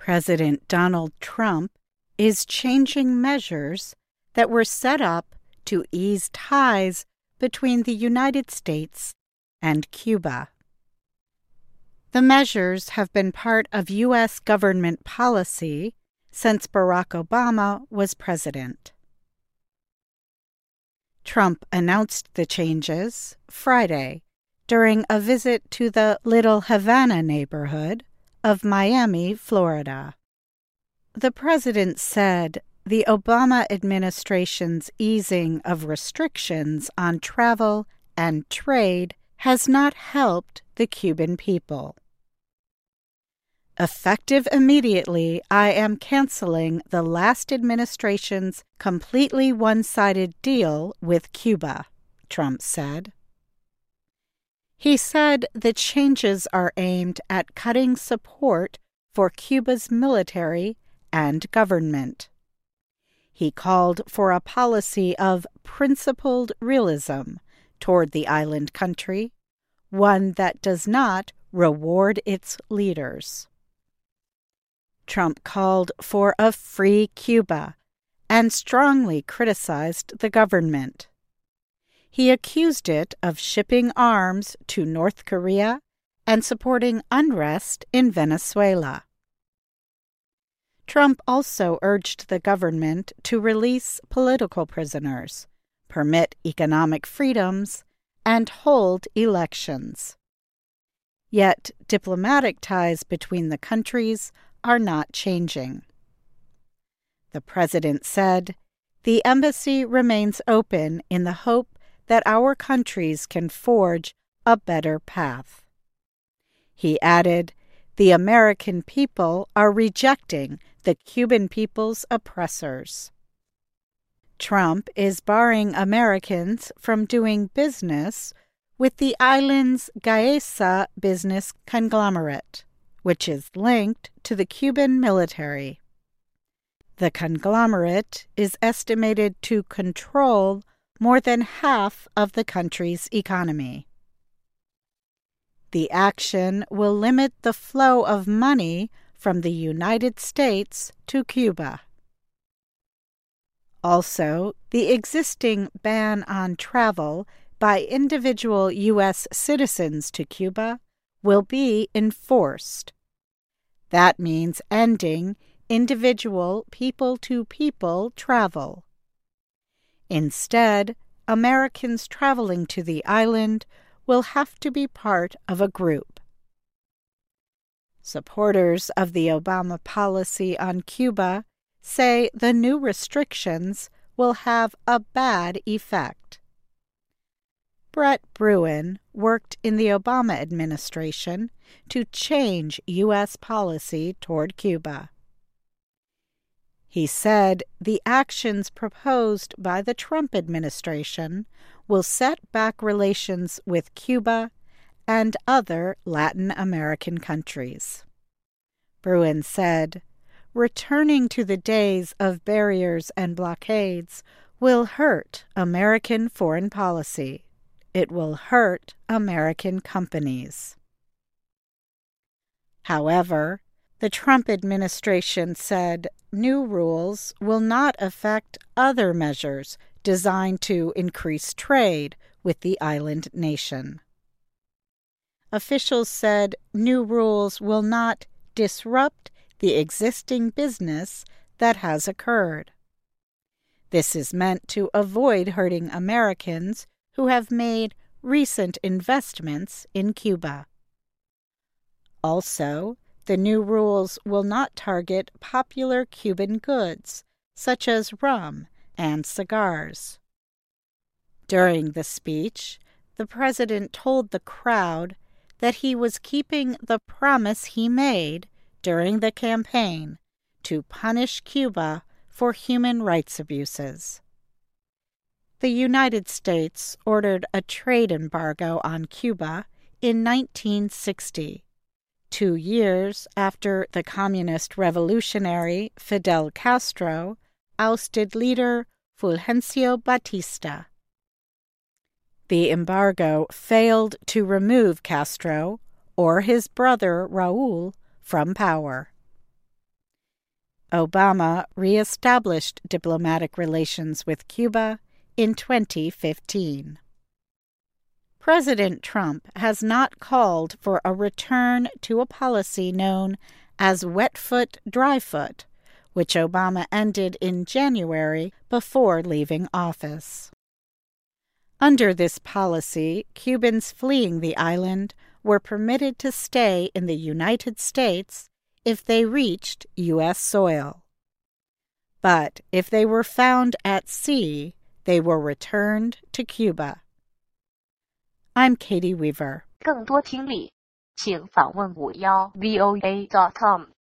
President Donald Trump is changing measures that were set up to ease ties between the United States and Cuba. The measures have been part of U.S. government policy since Barack Obama was president. Trump announced the changes Friday during a visit to the Little Havana neighborhood of Miami, Florida. The president said the Obama administration's easing of restrictions on travel and trade has not helped the Cuban people. Effective immediately, I am canceling the last administration's completely one-sided deal with Cuba, Trump said. He said the changes are aimed at cutting support for Cuba's military and government. He called for a policy of principled realism toward the island country, one that does not reward its leaders. Trump called for a free Cuba and strongly criticized the government. He accused it of shipping arms to North Korea and supporting unrest in Venezuela. Trump also urged the government to release political prisoners, permit economic freedoms, and hold elections. Yet diplomatic ties between the countries are not changing. The president said, "The embassy remains open in the hope that our countries can forge a better path." He added, "The American people are rejecting the Cuban people's oppressors." Trump is barring Americans from doing business with the island's Gaesa business conglomerate, which is linked to the Cuban military. The conglomerate is estimated to control more than half of the country's economy. The action will limit the flow of money from the United States to Cuba. Also, the existing ban on travel by individual U.S. citizens to Cuba will be enforced. That means ending individual people-to-people travel. Instead, Americans traveling to the island will have to be part of a group. Supporters of the Obama policy on Cuba say the new restrictions will have a bad effect. Brett Bruen worked in the Obama administration to change U.S. policy toward Cuba. He said the actions proposed by the Trump administration will set back relations with Cuba and other Latin American countries. Bruen said, "Returning to the days of barriers and blockades will hurt American foreign policy. It will hurt American companies." However, the Trump administration said new rules will not affect other measures designed to increase trade with the island nation. Officials said new rules will not disrupt the existing business that has occurred. This is meant to avoid hurting Americans who have made recent investments in Cuba. Also, the new rules will not target popular Cuban goods, such as rum and cigars. During the speech, the president told the crowd that he was keeping the promise he made during the campaign to punish Cuba for human rights abuses. The United States ordered a trade embargo on Cuba in 1960, 2 years after the communist revolutionary Fidel Castro ousted leader Fulgencio Batista. The embargo failed to remove Castro or his brother Raúl from power. Obama reestablished diplomatic relations with Cuba in 2015. President Trump has not called for a return to a policy known as wet foot, dry foot, which Obama ended in January before leaving office. Under this policy, Cubans fleeing the island were permitted to stay in the United States if they reached U.S. soil. But if they were found at sea, they were returned to Cuba. I'm Katie Weaver. 更多听力，请访问51voa.com。